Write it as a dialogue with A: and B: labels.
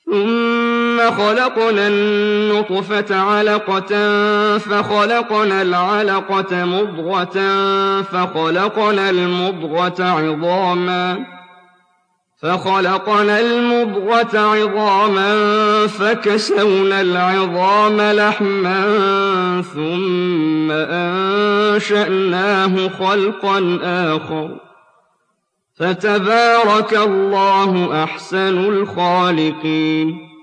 A: ثم خلقنا النطفة علقة فخلقنا العلقة مضغة فخلقنا المضغة عظاما فكسونا العظام لحما ثم أنشأناه خلقا آخر فتبارك الله أحسن الخالقين.